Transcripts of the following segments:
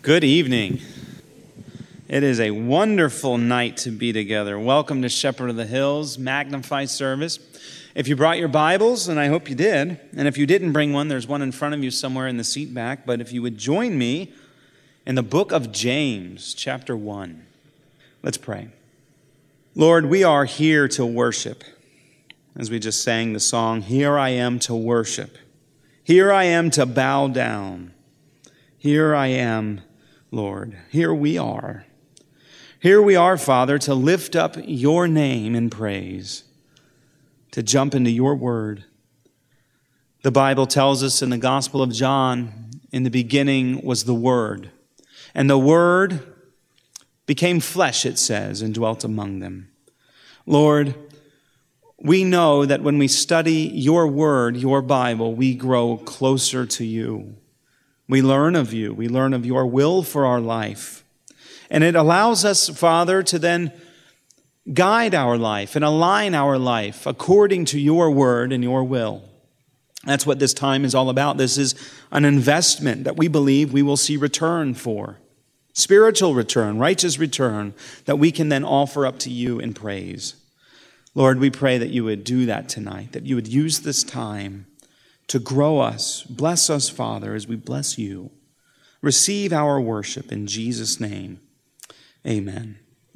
Good evening. It is a wonderful night to be together. Welcome to Shepherd of the Hills Magnify service. If you brought your Bibles, and I hope you did, and if you didn't bring one, there's one in front of you somewhere in the seat back, but if you would join me in the book of James, chapter 1. Let's pray. Lord, we are here to worship. As we just sang the song, "Here I am to worship. Here I am to bow down. Here I am, Lord." Here we are. Here we are, Father, to lift up your name in praise, to jump into your word. The Bible tells us in the Gospel of John, in the beginning was the Word, and the Word became flesh, it says, and dwelt among them. Lord, we know that when we study your word, your Bible, we grow closer to you. We learn of you. We learn of your will for our life. And it allows us, Father, to then guide our life and align our life according to your word and your will. That's what this time is all about. This is an investment that we believe we will see return for. Spiritual return, righteous return, that we can then offer up to you in praise. Lord, we pray that you would do that tonight, that you would use this time to grow us. Bless us, Father, as we bless you. Receive our worship in Jesus' name. Amen.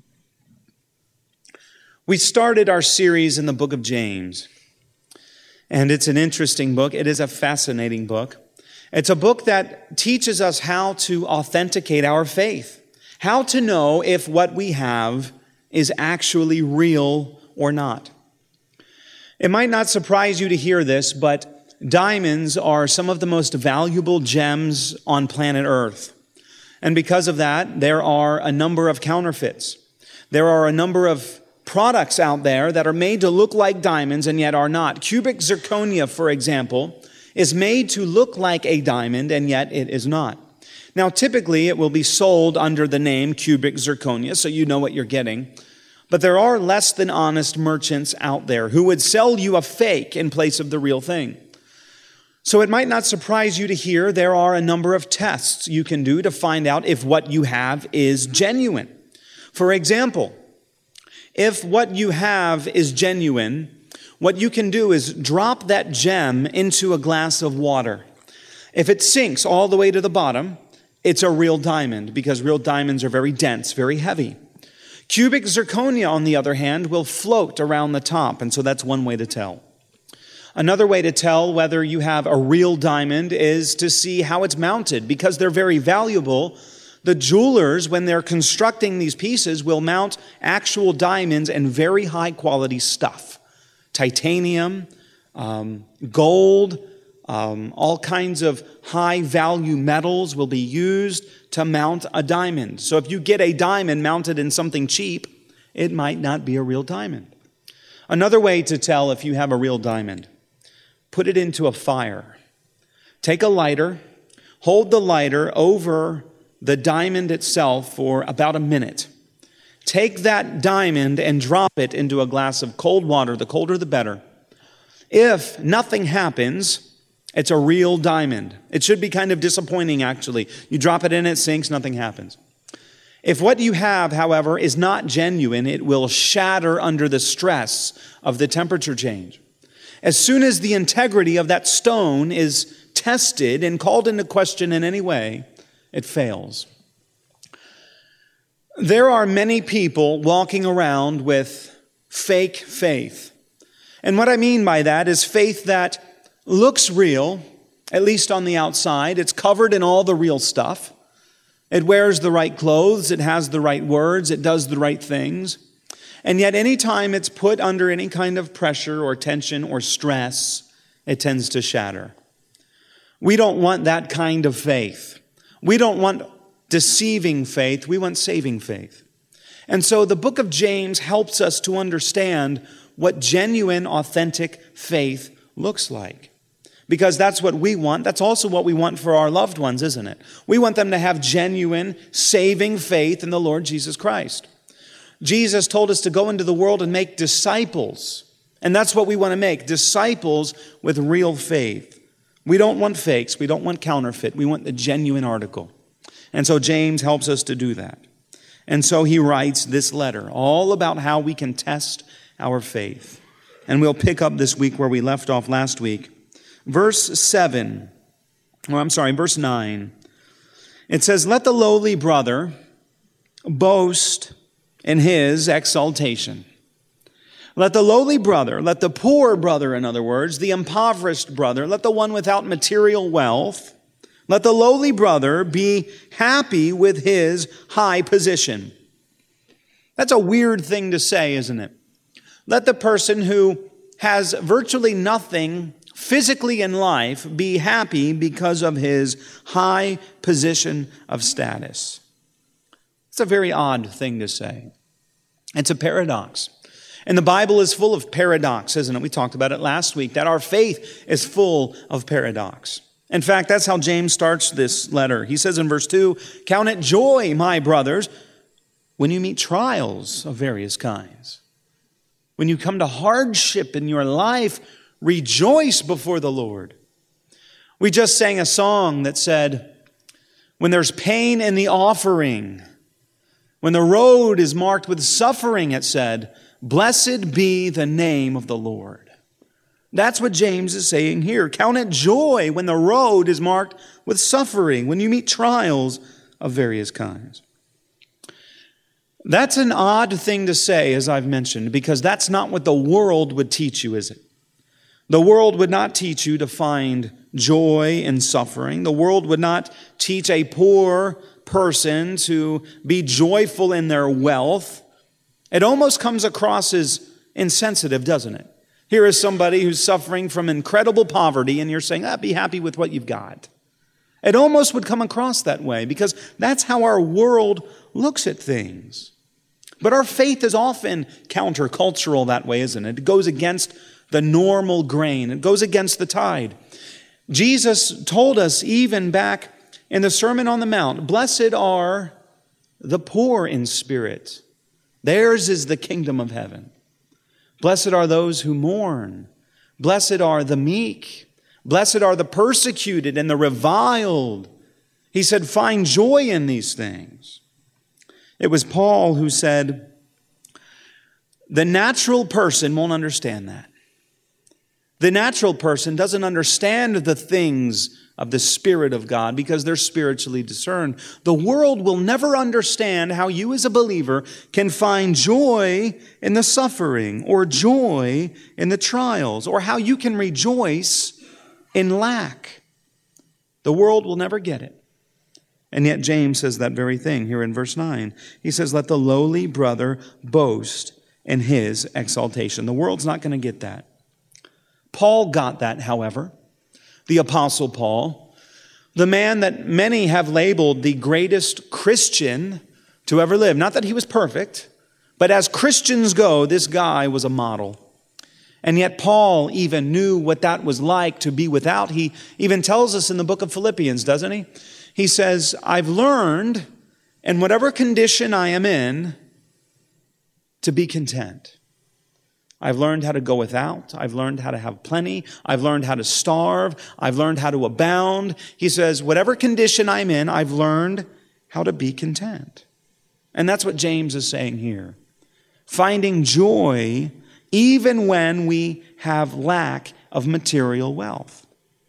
We started our series in the book of James, and it's an interesting book. It is a fascinating book. It's a book that teaches us how to authenticate our faith, how to know if what we have is actually real or not. It might not surprise you to hear this, but diamonds are some of the most valuable gems on planet Earth. And because of that, there are a number of counterfeits. There are a number of products out there that are made to look like diamonds and yet are not. Cubic zirconia, for example, is made to look like a diamond and yet it is not. Now, typically, it will be sold under the name cubic zirconia, so you know what you're getting. But there are less than honest merchants out there who would sell you a fake in place of the real thing. So it might not surprise you to hear there are a number of tests you can do to find out if what you have is genuine. For example, if what you have is genuine, what you can do is drop that gem into a glass of water. If it sinks all the way to the bottom, it's a real diamond because real diamonds are very dense, very heavy. Cubic zirconia, on the other hand, will float around the top, and so that's one way to tell. Another way to tell whether you have a real diamond is to see how it's mounted. Because they're very valuable, the jewelers, when they're constructing these pieces, will mount actual diamonds and very high-quality stuff. Titanium, gold, all kinds of high-value metals will be used to mount a diamond. So if you get a diamond mounted in something cheap, it might not be a real diamond. Another way to tell if you have a real diamond: put it into a fire. Take a lighter, hold the lighter over the diamond itself for about a minute. Take that diamond and drop it into a glass of cold water. The colder, the better. If nothing happens, it's a real diamond. It should be kind of disappointing, actually. You drop it in, it sinks, nothing happens. If what you have, however, is not genuine, it will shatter under the stress of the temperature change. As soon as the integrity of that stone is tested and called into question in any way, it fails. There are many people walking around with fake faith. And what I mean by that is faith that looks real, at least on the outside. It's covered in all the real stuff. It wears the right clothes. It has the right words. It does the right things. And yet anytime it's put under any kind of pressure or tension or stress, it tends to shatter. We don't want that kind of faith. We don't want deceiving faith. We want saving faith. And so the book of James helps us to understand what genuine, authentic faith looks like. Because that's what we want. That's also what we want for our loved ones, isn't it? We want them to have genuine, saving faith in the Lord Jesus Christ. Jesus told us to go into the world and make disciples. And that's what we want to make, disciples with real faith. We don't want fakes. We don't want counterfeit. We want the genuine article. And so James helps us to do that. And so he writes this letter, all about how we can test our faith. And we'll pick up this week where we left off last week. Verse 9. It says, "Let the lowly brother boast in his exaltation." Let the lowly brother, let the poor brother, in other words, the impoverished brother, let the one without material wealth, let the lowly brother be happy with his high position. That's a weird thing to say, isn't it? Let the person who has virtually nothing physically in life be happy because of his high position of status. It's a very odd thing to say. It's a paradox. And the Bible is full of paradox, isn't it? We talked about it last week, that our faith is full of paradox. In fact, that's how James starts this letter. He says in verse 2, "Count it joy, my brothers, when you meet trials of various kinds." When you come to hardship in your life, rejoice before the Lord. We just sang a song that said, when there's pain in the offering, when the road is marked with suffering, it said, "Blessed be the name of the Lord." That's what James is saying here. Count it joy when the road is marked with suffering, when you meet trials of various kinds. That's an odd thing to say, as I've mentioned, because that's not what the world would teach you, is it? The world would not teach you to find joy in suffering. The world would not teach a poor person to be joyful in their wealth. It almost comes across as insensitive, doesn't it? Here is somebody who's suffering from incredible poverty, and you're saying, be happy with what you've got. It almost would come across that way, because that's how our world looks at things. But our faith is often countercultural that way, isn't it? It goes against the normal grain. It goes against the tide. Jesus told us even back in the Sermon on the Mount, "Blessed are the poor in spirit. Theirs is the kingdom of heaven. Blessed are those who mourn. Blessed are the meek. Blessed are the persecuted and the reviled." He said, find joy in these things. It was Paul who said, the natural person won't understand that. The natural person doesn't understand the things of the Spirit of God because they're spiritually discerned. The world will never understand how you as a believer can find joy in the suffering or joy in the trials or how you can rejoice in lack. The world will never get it. And yet James says that very thing here in verse 9. He says, let the lowly brother boast in his exaltation. The world's not going to get that. Paul got that, however. The Apostle Paul, the man that many have labeled the greatest Christian to ever live. Not that he was perfect, but as Christians go, this guy was a model. And yet Paul even knew what that was like to be without. He even tells us in the book of Philippians, doesn't he? He says, I've learned in whatever condition I am in to be content. I've learned how to go without. I've learned how to have plenty. I've learned how to starve. I've learned how to abound. He says, whatever condition I'm in, I've learned how to be content. And that's what James is saying here. Finding joy even when we have lack of material wealth.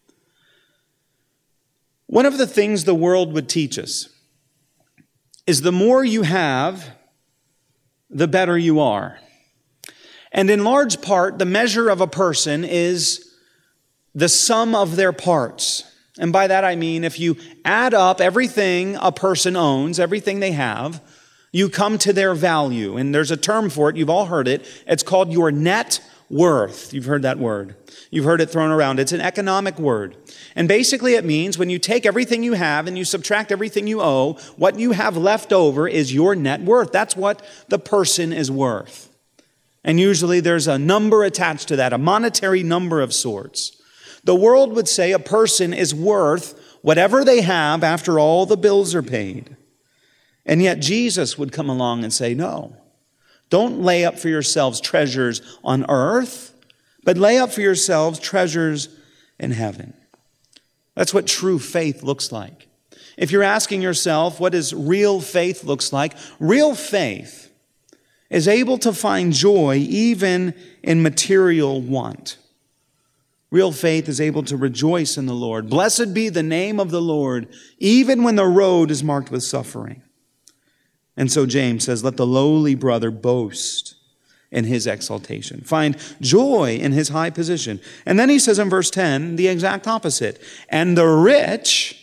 One of the things the world would teach us is the more you have, the better you are. And in large part, the measure of a person is the sum of their parts. And by that I mean, if you add up everything a person owns, everything they have, you come to their value. And there's a term for it, you've all heard it. It's called your net worth. You've heard that word. You've heard it thrown around. It's an economic word. And basically it means when you take everything you have and you subtract everything you owe, what you have left over is your net worth. That's what the person is worth. And usually there's a number attached to that, a monetary number of sorts. The world would say a person is worth whatever they have after all the bills are paid. And yet Jesus would come along and say, no, don't lay up for yourselves treasures on earth, but lay up for yourselves treasures in heaven. That's what true faith looks like. If you're asking yourself what does real faith looks like, real faith is able to find joy even in material want. Real faith is able to rejoice in the Lord. Blessed be the name of the Lord, even when the road is marked with suffering. And so James says, let the lowly brother boast in his exaltation. Find joy in his high position. And then he says in verse 10, the exact opposite. And the rich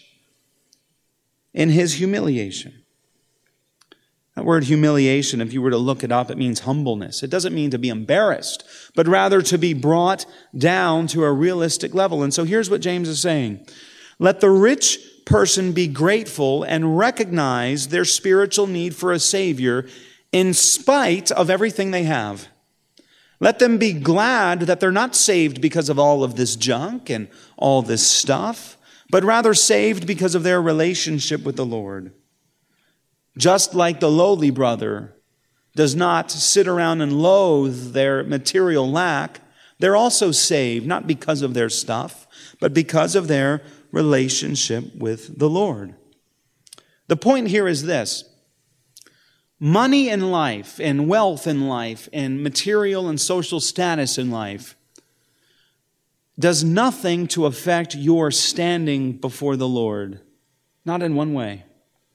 in his humiliation. That word humiliation, if you were to look it up, it means humbleness. It doesn't mean to be embarrassed, but rather to be brought down to a realistic level. And so here's what James is saying. Let the rich person be grateful and recognize their spiritual need for a Savior in spite of everything they have. Let them be glad that they're not saved because of all of this junk and all this stuff, but rather saved because of their relationship with the Lord. Just like the lowly brother does not sit around and loathe their material lack, they're also saved, not because of their stuff, but because of their relationship with the Lord. The point here is this. Money in life and wealth in life and material and social status in life does nothing to affect your standing before the Lord. Not in one way.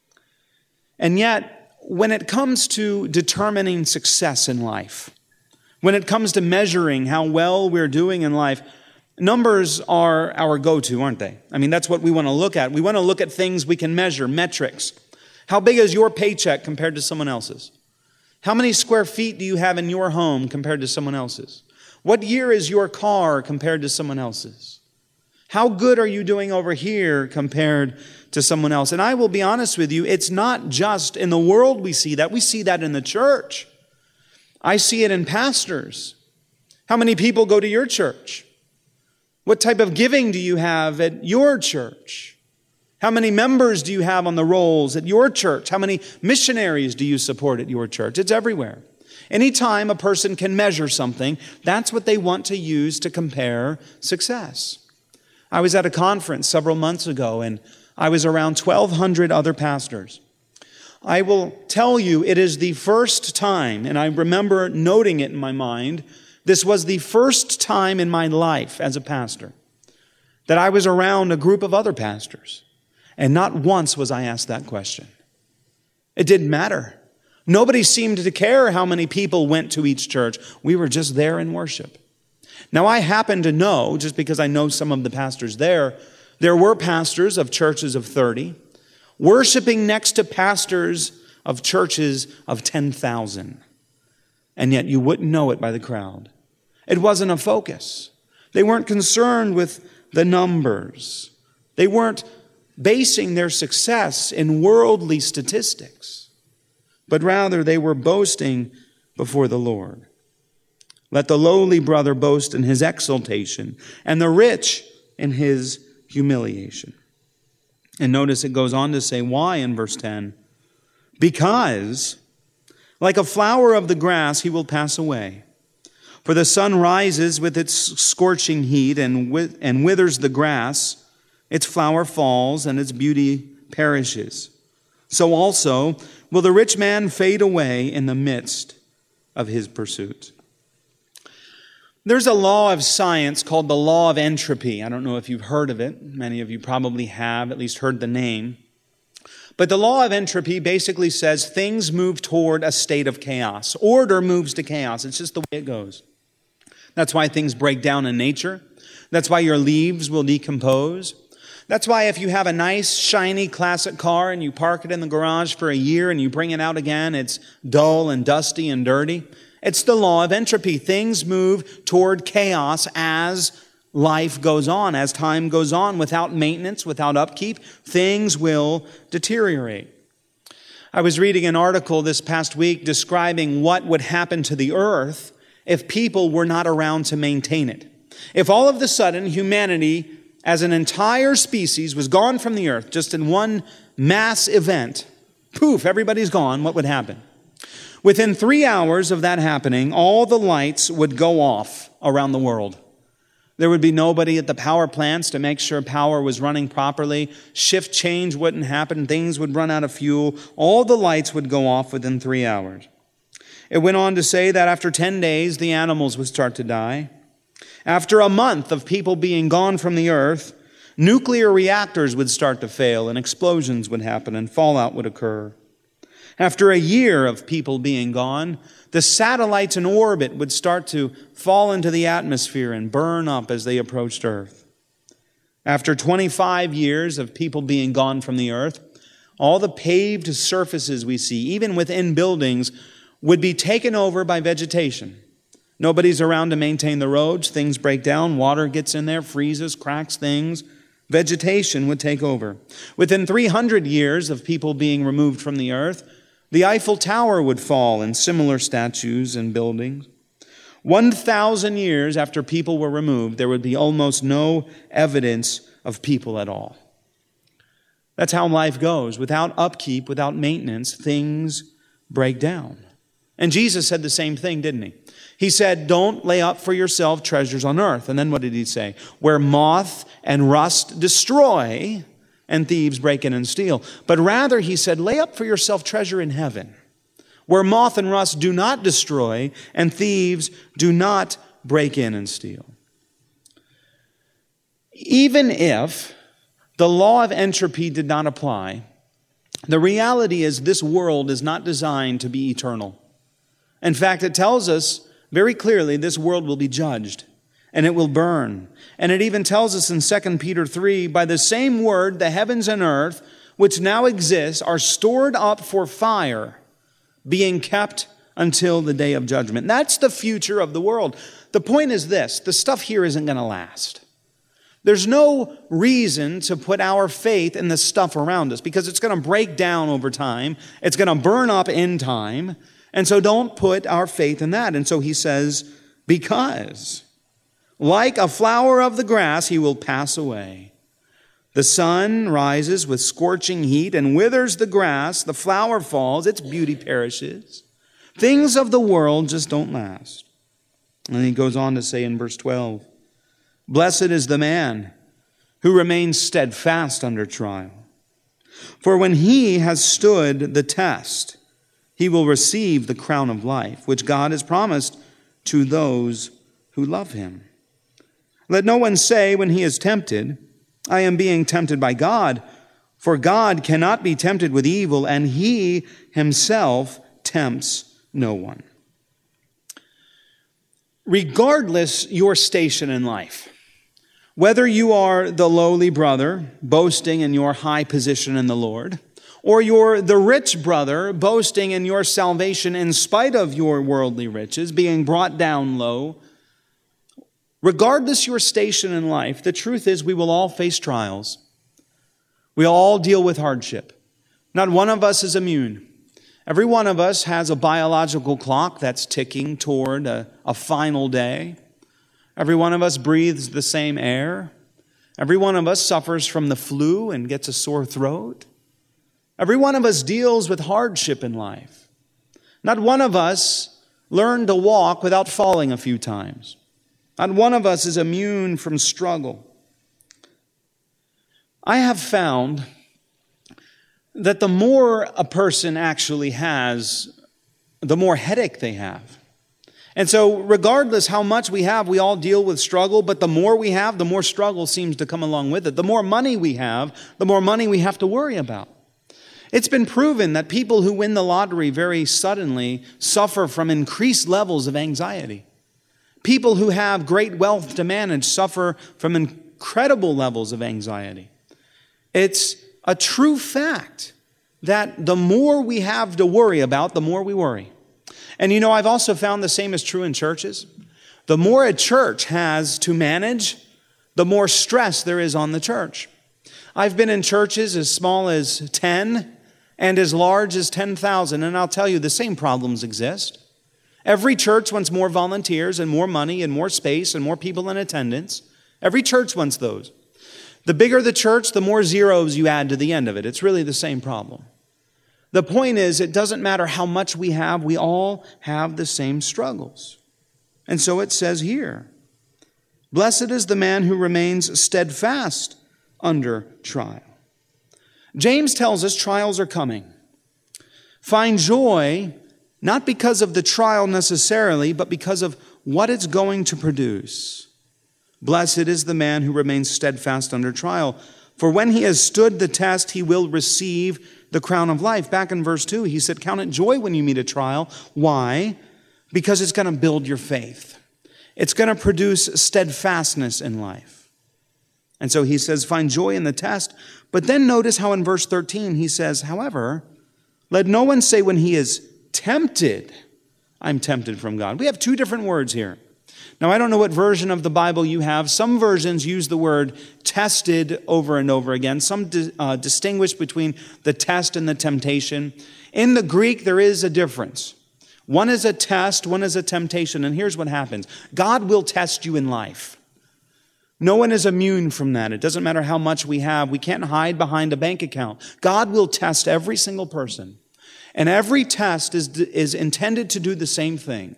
And yet, when it comes to determining success in life, when it comes to measuring how well we're doing in life, numbers are our go-to, aren't they? I mean, that's what we want to look at. We want to look at things we can measure, metrics. How big is your paycheck compared to someone else's? How many square feet do you have in your home compared to someone else's? What year is your car compared to someone else's? How good are you doing over here compared to someone else? And I will be honest with you, it's not just in the world we see that in the church. I see it in pastors. How many people go to your church? What type of giving do you have at your church? How many members do you have on the rolls at your church? How many missionaries do you support at your church? It's everywhere. Anytime a person can measure something, that's what they want to use to compare success. I was at a conference several months ago, and I was around 1,200 other pastors. I will tell you, it is the first time, and I remember noting it in my mind, this was the first time in my life as a pastor that I was around a group of other pastors, and not once was I asked that question. It didn't matter. Nobody seemed to care how many people went to each church. We were just there in worship. Now, I happen to know, just because I know some of the pastors there were pastors of churches of 30, worshiping next to pastors of churches of 10,000. And yet you wouldn't know it by the crowd. It wasn't a focus. They weren't concerned with the numbers. They weren't basing their success in worldly statistics, but rather they were boasting before the Lord. Let the lowly brother boast in his exaltation, and the rich in his humiliation. And notice it goes on to say why in verse 10. Because, like a flower of the grass, he will pass away. For the sun rises with its scorching heat and withers the grass. Its flower falls and its beauty perishes. So also will the rich man fade away in the midst of his pursuit. There's a law of science called the law of entropy. I don't know if you've heard of it. Many of you probably have, at least heard the name. But the law of entropy basically says things move toward a state of chaos. Order moves to chaos. It's just the way it goes. That's why things break down in nature. That's why your leaves will decompose. That's why if you have a nice, shiny, classic car and you park it in the garage for a year and you bring it out again, it's dull and dusty and dirty. It's the law of entropy. Things move toward chaos as life goes on, as time goes on. Without maintenance, without upkeep, things will deteriorate. I was reading an article this past week describing what would happen to the earth if people were not around to maintain it. If all of a sudden humanity as an entire species was gone from the earth, just in one mass event, poof, everybody's gone, what would happen? Within 3 hours of that happening, all the lights would go off around the world. There would be nobody at the power plants to make sure power was running properly. Shift change wouldn't happen. Things would run out of fuel. All the lights would go off within 3 hours. It went on to say that after 10 days, the animals would start to die. After a month of people being gone from the earth, nuclear reactors would start to fail and explosions would happen and fallout would occur. After a year of people being gone, the satellites in orbit would start to fall into the atmosphere and burn up as they approached Earth. After 25 years of people being gone from the earth, all the paved surfaces we see, even within buildings, would be taken over by vegetation. Nobody's around to maintain the roads. Things break down. Water gets in there, freezes, cracks things. Vegetation would take over. Within 300 years of people being removed from the earth, the Eiffel Tower would fall and similar statues and buildings. 1,000 years after people were removed, there would be almost no evidence of people at all. That's how life goes. Without upkeep, without maintenance, things break down. And Jesus said the same thing, didn't he? He said, don't lay up for yourself treasures on earth. And then what did he say? Where moth and rust destroy and thieves break in and steal. But rather, he said, lay up for yourself treasure in heaven, where moth and rust do not destroy and thieves do not break in and steal. Even if the law of entropy did not apply, the reality is this world is not designed to be eternal. In fact, it tells us very clearly this world will be judged and it will burn. And it even tells us in 2 Peter 3, by the same word, the heavens and earth, which now exist, are stored up for fire, being kept until the day of judgment. That's the future of the world. The point is this, the stuff here isn't going to last. There's no reason to put our faith in the stuff around us because it's going to break down over time. It's going to burn up in time. And so don't put our faith in that. And so he says, because like a flower of the grass, he will pass away. The sun rises with scorching heat and withers the grass. The flower falls, its beauty perishes. Things of the world just don't last. And he goes on to say in verse 12, blessed is the man who remains steadfast under trial. For when he has stood the test, he will receive the crown of life, which God has promised to those who love him. Let no one say when he is tempted, I am being tempted by God, for God cannot be tempted with evil, and he himself tempts no one. Regardless your station in life, whether you are the lowly brother boasting in your high position in the Lord, or you're the rich brother boasting in your salvation in spite of your worldly riches, being brought down low, regardless your station in life, the truth is we will all face trials. We all deal with hardship. Not one of us is immune. Every one of us has a biological clock that's ticking toward a final day. Every one of us breathes the same air. Every one of us suffers from the flu and gets a sore throat. Every one of us deals with hardship in life. Not one of us learned to walk without falling a few times. Not one of us is immune from struggle. I have found that the more a person actually has, the more headache they have. And so regardless how much we have, we all deal with struggle, but the more we have, the more struggle seems to come along with it. The more money we have, the more money we have to worry about. It's been proven that people who win the lottery very suddenly suffer from increased levels of anxiety. People who have great wealth to manage suffer from incredible levels of anxiety. It's a true fact that the more we have to worry about, the more we worry. And you know, I've also found the same is true in churches. The more a church has to manage, the more stress there is on the church. I've been in churches as small as 10 and as large as 10,000, and I'll tell you, the same problems exist. Every church wants more volunteers and more money and more space and more people in attendance. Every church wants those. The bigger the church, the more zeros you add to the end of it. It's really the same problem. The point is, it doesn't matter how much we have, we all have the same struggles. And so it says here, Blessed is the man who remains steadfast under trial. James tells us trials are coming. Find joy not because of the trial necessarily, but because of what it's going to produce. Blessed is the man who remains steadfast under trial, for when he has stood the test, he will receive the crown of life. Back in verse 2, he said, count it joy when you meet a trial. Why? Because it's going to build your faith. It's going to produce steadfastness in life. And so he says, find joy in the test. But then notice how in verse 13 he says, however, let no one say when he is tempted, I'm tempted from God. We have two different words here. Now, I don't know what version of the Bible you have. Some versions use the word tested over and over again. Some distinguish between the test and the temptation. In the Greek, there is a difference. One is a test, one is a temptation. And here's what happens. God will test you in life. No one is immune from that. It doesn't matter how much we have. We can't hide behind a bank account. God will test every single person. And every test is intended to do the same thing.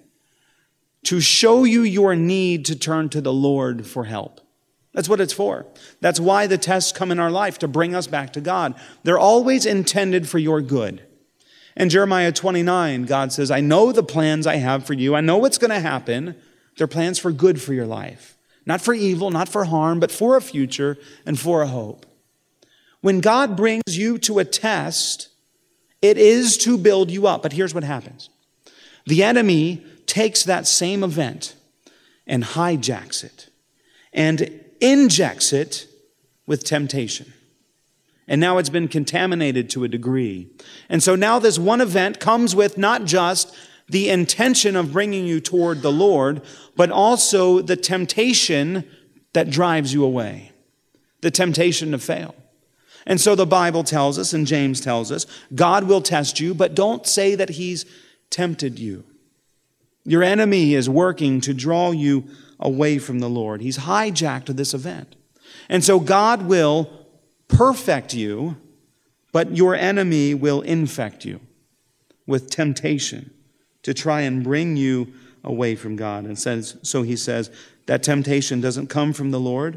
To show you your need to turn to the Lord for help. That's what it's for. That's why the tests come in our life, to bring us back to God. They're always intended for your good. In Jeremiah 29, God says, I know the plans I have for you. I know what's going to happen. They're plans for good for your life. Not for evil, not for harm, but for a future and for a hope. When God brings you to a test, it is to build you up. But here's what happens. The enemy takes that same event and hijacks it and injects it with temptation. And now it's been contaminated to a degree. And so now this one event comes with not just the intention of bringing you toward the Lord, but also the temptation that drives you away, the temptation to fail. And so the Bible tells us, and James tells us, God will test you, but don't say that he's tempted you. Your enemy is working to draw you away from the Lord. He's hijacked this event. And so God will perfect you, but your enemy will infect you with temptation to try and bring you away from God. And so he says that temptation doesn't come from the Lord.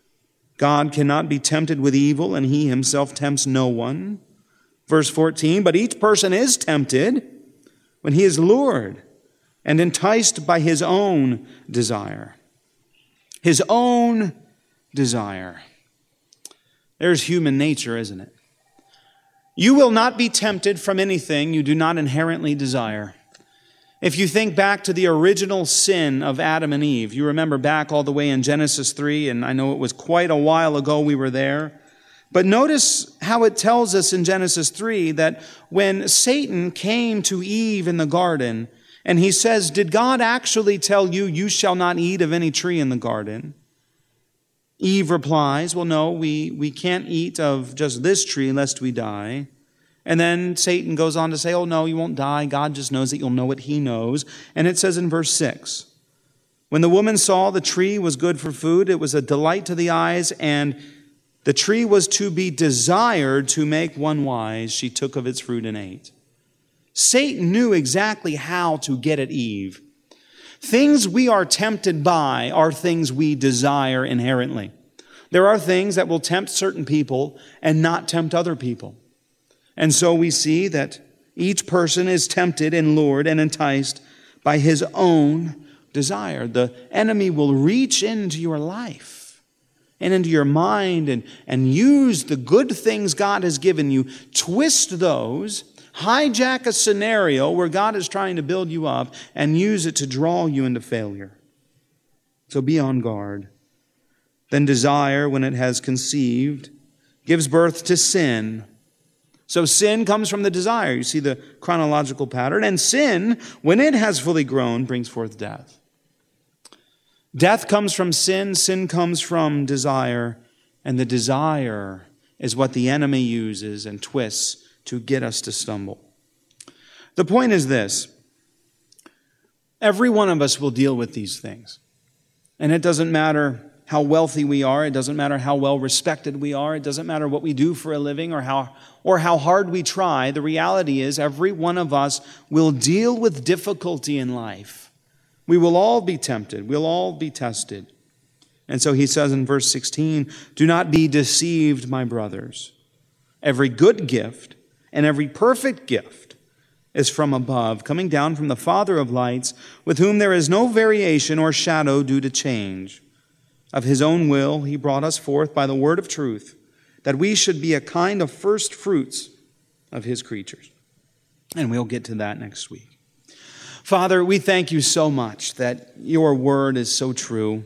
God cannot be tempted with evil, and he himself tempts no one. Verse 14, but each person is tempted when he is lured and enticed by his own desire. His own desire. There's human nature, isn't it? You will not be tempted from anything you do not inherently desire. If you think back to the original sin of Adam and Eve, you remember back all the way in Genesis 3, and I know it was quite a while ago we were there. But notice how it tells us in Genesis 3 that when Satan came to Eve in the garden, and he says, did God actually tell you, you shall not eat of any tree in the garden? Eve replies, well, no, we can't eat of just this tree lest we die. And then Satan goes on to say, oh, no, you won't die. God just knows that you'll know what he knows. And it says in verse 6, when the woman saw the tree was good for food, it was a delight to the eyes, and the tree was to be desired to make one wise. She took of its fruit and ate. Satan knew exactly how to get at Eve. Things we are tempted by are things we desire inherently. There are things that will tempt certain people and not tempt other people. And so we see that each person is tempted and lured and enticed by his own desire. The enemy will reach into your life and into your mind and use the good things God has given you, twist those, hijack a scenario where God is trying to build you up, and use it to draw you into failure. So be on guard. Then desire, when it has conceived, gives birth to sin. So sin comes from the desire. You see the chronological pattern. And sin, when it has fully grown, brings forth death. Death comes from sin. Sin comes from desire. And the desire is what the enemy uses and twists to get us to stumble. The point is this. Every one of us will deal with these things. And it doesn't matter how wealthy we are. It doesn't matter how well respected we are. It doesn't matter what we do for a living or how hard we try. The reality is every one of us will deal with difficulty in life. We will all be tempted. We'll all be tested. And so he says in verse 16, "Do not be deceived, my brothers. Every good gift and every perfect gift is from above, coming down from the Father of lights, with whom there is no variation or shadow due to change. Of his own will he brought us forth by the word of truth, that we should be a kind of first fruits of his creatures." And we'll get to that next week. Father, we thank you so much that your word is so true.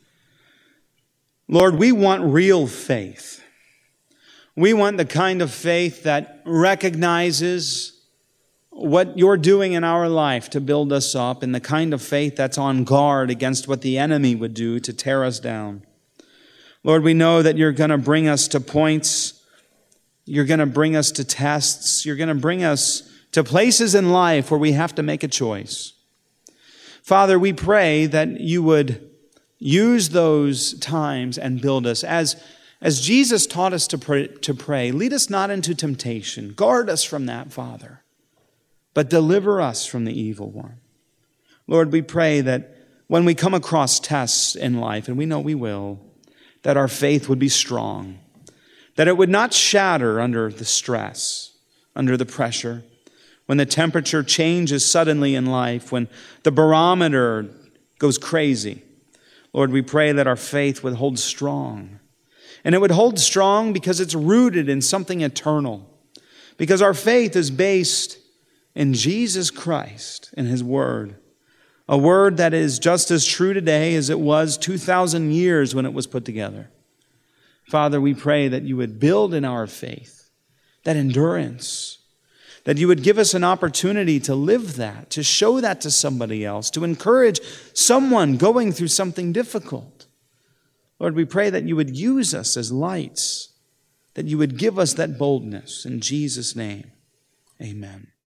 Lord, we want real faith. We want the kind of faith that recognizes what you're doing in our life to build us up, and the kind of faith that's on guard against what the enemy would do to tear us down. Lord, we know that you're going to bring us to points, you're going to bring us to tests, you're going to bring us to places in life where we have to make a choice. Father, we pray that you would use those times and build us. As Jesus taught us to pray, lead us not into temptation. Guard us from that, Father, but deliver us from the evil one. Lord, we pray that when we come across tests in life, and we know we will, that our faith would be strong, that it would not shatter under the stress, under the pressure, when the temperature changes suddenly in life, when the barometer goes crazy. Lord, we pray that our faith would hold strong. And it would hold strong because it's rooted in something eternal. Because our faith is based in Jesus Christ and his word. A word that is just as true today as it was 2,000 years when it was put together. Father, we pray that you would build in our faith that endurance, that you would give us an opportunity to live that, to show that to somebody else, to encourage someone going through something difficult. Lord, we pray that you would use us as lights, that you would give us that boldness. In Jesus' name, amen.